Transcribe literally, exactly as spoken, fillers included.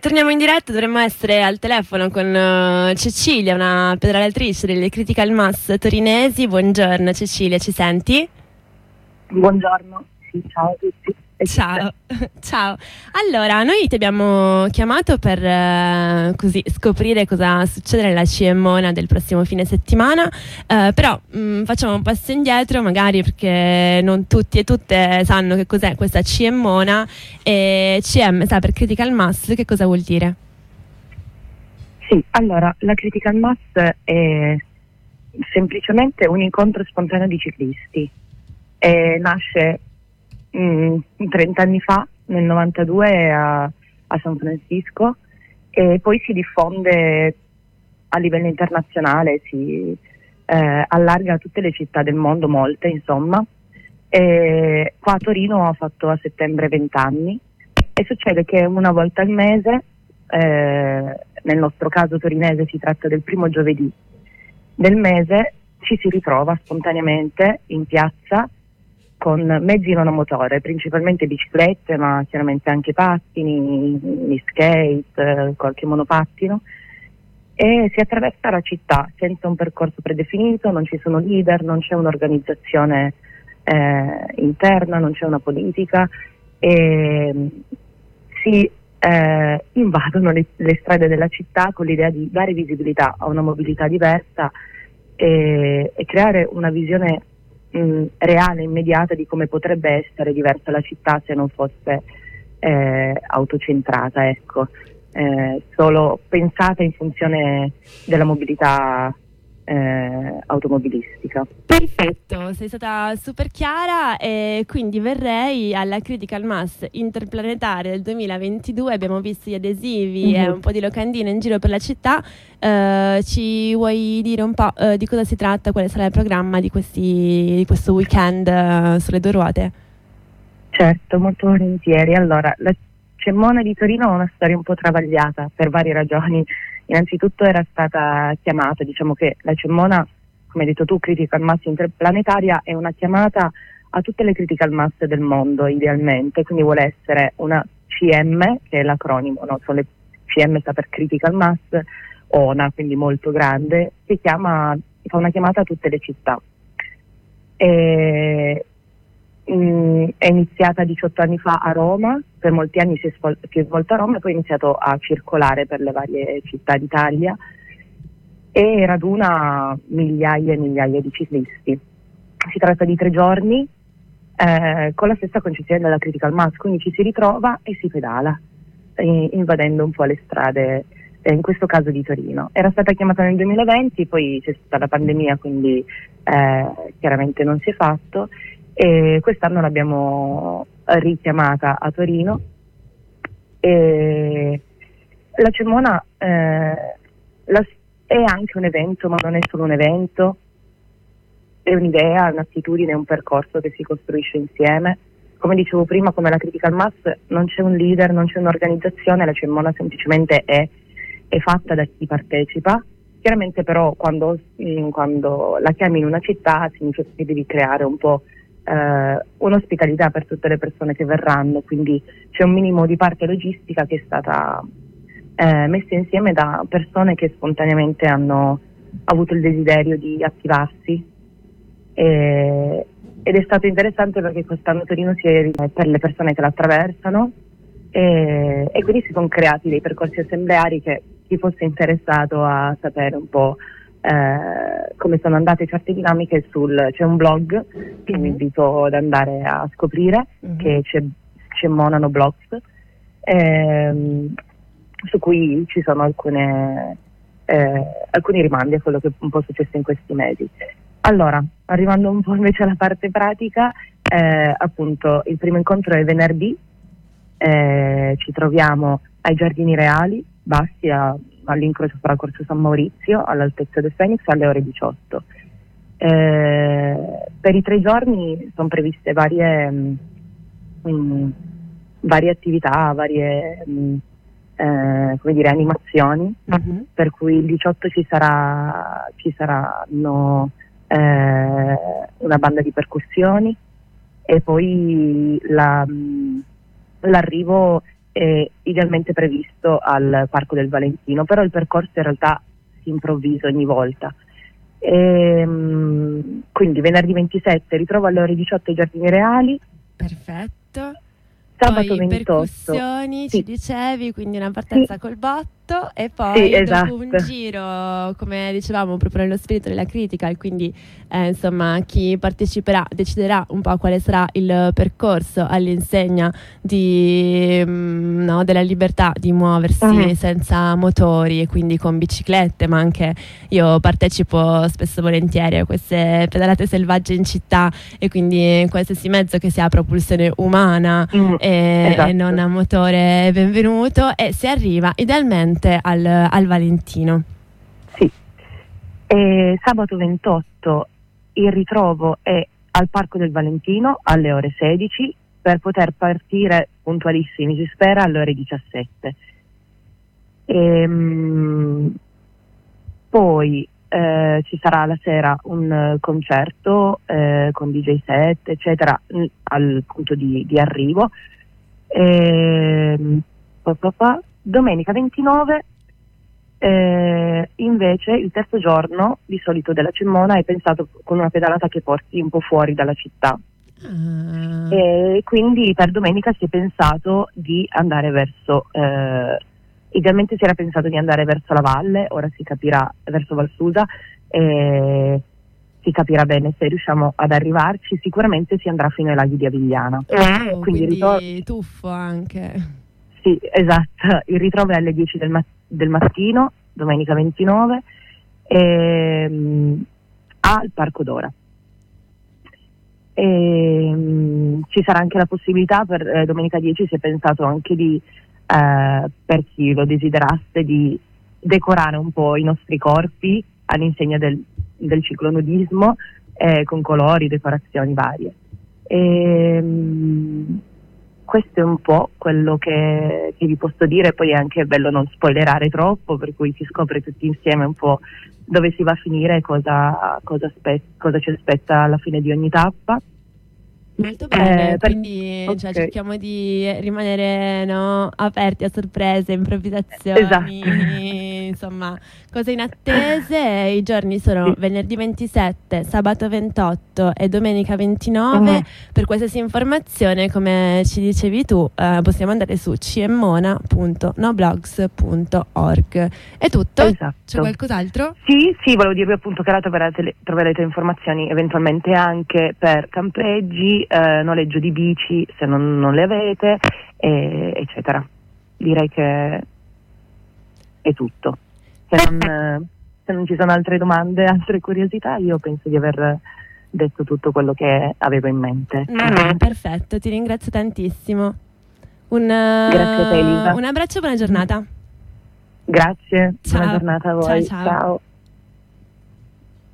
torniamo in diretta, dovremmo essere al telefono con uh, Cecilia, una pedalatrice delle Critical Mass torinesi. Buongiorno Cecilia, ci senti? Buongiorno, sì, ciao a tutti. Ciao, ciao. Allora, noi ti abbiamo chiamato per uh, così scoprire cosa succede nella C E Mona del prossimo fine settimana, uh, però mh, facciamo un passo indietro, magari perché non tutti e tutte sanno che cos'è questa C E Mona, e C M sta per Critical Mass. Che cosa vuol dire? Sì, allora, la Critical Mass è semplicemente un incontro spontaneo di ciclisti. E nasce trenta anni fa, nel novantadue a, a San Francisco, e poi si diffonde a livello internazionale, si eh, allarga a tutte le città del mondo, molte insomma. E qua a Torino ha fatto a settembre venti anni, e succede che una volta al mese, eh, nel nostro caso torinese si tratta del primo giovedì del mese, ci si ritrova spontaneamente in piazza con mezzi non a motore, principalmente biciclette, ma chiaramente anche pattini, gli skate, qualche monopattino, e si attraversa la città senza un percorso predefinito, non ci sono leader, non c'è un'organizzazione eh, interna, non c'è una politica, e si eh, invadono le, le strade della città con l'idea di dare visibilità a una mobilità diversa e, e creare una visione Mh, reale, immediata di come potrebbe essere diversa la città se non fosse eh, autocentrata, ecco, eh, solo pensata in funzione della mobilità eh, automobilistica. Perfetto, sei stata super chiara, e quindi verrei alla Critical Mass interplanetaria del duemilaventidue. Abbiamo visto gli adesivi mm-hmm. e un po' di locandine in giro per la città. Uh, ci vuoi dire un po' uh, di cosa si tratta, quale sarà il programma di, questi, di questo weekend uh, sulle due ruote? Certo, molto volentieri. Allora, la C E Mona di Torino ha una storia un po' travagliata per varie ragioni. Innanzitutto era stata chiamata, diciamo che la C E Mona, come hai detto tu, Critical Mass interplanetaria, è una chiamata a tutte le Critical Mass del mondo idealmente, quindi vuole essere una C M, che è l'acronimo, no? Sono le C M sta per Critical Mass, O N A, quindi molto grande, che chiama, fa una chiamata a tutte le città. E, mh, è iniziata diciotto anni fa a Roma, per molti anni si è, svol- si è svolta a Roma e poi è iniziato a circolare per le varie città d'Italia e raduna migliaia e migliaia di ciclisti. Si tratta di tre giorni eh, con la stessa concezione della Critical Mass, quindi ci si ritrova e si pedala, eh, invadendo un po' le strade, in questo caso di Torino. Era stata chiamata nel duemilaventi, poi c'è stata la pandemia, quindi eh, chiaramente non si è fatto, e quest'anno l'abbiamo richiamata a Torino. E la C E Mona eh, la, è anche un evento, ma non è solo un evento, è un'idea, un'attitudine, un percorso che si costruisce insieme. Come dicevo prima, come la Critical Mass non c'è un leader, non c'è un'organizzazione, la C E Mona semplicemente è è fatta da chi partecipa. Chiaramente però quando, mh, quando la chiami in una città significa che devi creare un po' eh, un'ospitalità per tutte le persone che verranno, quindi c'è un minimo di parte logistica che è stata eh, messa insieme da persone che spontaneamente hanno avuto il desiderio di attivarsi, e, ed è stato interessante perché quest'anno Torino si è per le persone che la attraversano, e, e quindi si sono creati dei percorsi assembleari che chi fosse interessato a sapere un po' eh, come sono andate certe dinamiche, sul, c'è un blog che mm-hmm. vi invito ad andare a scoprire, mm-hmm. che c'è, c'è Monano Blogs, ehm, su cui ci sono alcune, eh, alcuni rimandi a quello che è un po' successo in questi mesi. Allora, arrivando un po' invece alla parte pratica, eh, appunto il primo incontro è venerdì, eh, ci troviamo ai Giardini Reali, Bassi, a, all'incrocio fra Corso San Maurizio, all'altezza del Phoenix, alle ore diciotto. Eh, per i tre giorni sono previste varie, mh, varie attività, varie mh, eh, come dire, animazioni, mm-hmm. per cui il diciotto ci sarà ci saranno eh, una banda di percussioni, e poi la, mh, l'arrivo eh, idealmente previsto al Parco del Valentino, però il percorso in realtà si improvvisa ogni volta. Ehm, quindi venerdì ventisette ritrovo alle ore diciotto ai Giardini Reali. Perfetto. Sabato poi ventotto. Percussioni, Sì. ci dicevi, quindi una partenza Sì. col botto e poi Sì, dopo esatto. un giro, come dicevamo, proprio nello spirito della critica, e quindi eh, insomma chi parteciperà deciderà un po' quale sarà il percorso all'insegna di, mh, no, della libertà di muoversi Mm. senza motori e quindi con biciclette, ma anche io partecipo spesso e volentieri a queste pedalate selvagge in città, e quindi qualsiasi mezzo che sia a propulsione umana Mm. e, Esatto. e non a motore benvenuto, e si arriva idealmente al, al Valentino. Sì. E sabato ventotto il ritrovo è al Parco del Valentino alle ore sedici per poter partire puntualissimi, si spera, alle ore diciassette. Ehm, poi eh, ci sarà la sera un eh, concerto eh, con D J set, eccetera, mh, al punto di, di arrivo. Ehm, pa, pa, pa. Domenica ventinove eh, invece il terzo giorno di solito della Cemmona è pensato con una pedalata che porti un po' fuori dalla città. Ah. E quindi per domenica si è pensato di andare verso eh, idealmente si era pensato di andare verso la valle, ora si capirà, verso Valsusa, e si capirà bene se riusciamo ad arrivarci. Sicuramente si andrà fino ai laghi di Avigliana. Oh, quindi quindi ritor- tuffo anche. sì, esatto, il ritrovo è alle dieci del, ma- del mattino, domenica ventinove, ehm, al Parco Dora. E, ci sarà anche la possibilità per eh, domenica dieci, si è pensato anche di eh, per chi lo desiderasse, di decorare un po' i nostri corpi all'insegna del, del ciclonudismo eh, con colori, decorazioni varie. E, mh, questo è un po' quello che, che vi posso dire. Poi è anche bello non spoilerare troppo, per cui si scopre tutti insieme un po' dove si va a finire e cosa, cosa, aspe- cosa ci aspetta alla fine di ogni tappa. Molto bene, Eh, per- quindi ok. cioè, cerchiamo di rimanere, no, aperti a sorprese, improvvisazioni, Esatto. insomma, cose inattese. I giorni sono Sì. venerdì ventisette, sabato ventotto e domenica ventinove. Mhm. Per qualsiasi informazione, come ci dicevi tu, eh, possiamo andare su cemmona punto noblogs punto org. È tutto? Esatto. C'è qualcos'altro? Sì, sì, volevo dirvi appunto che là troverete, troverete informazioni eventualmente anche per campeggi, eh, noleggio di bici se non, non le avete, eh, eccetera. Direi che è tutto. Se non, eh, se non ci sono altre domande, altre curiosità, io penso di aver detto tutto quello che avevo in mente. No, no, perfetto, ti ringrazio tantissimo. Un, Grazie a te, Elisa. un abbraccio e buona giornata. Grazie, Ciao. buona giornata a voi. Ciao, ciao. Ciao.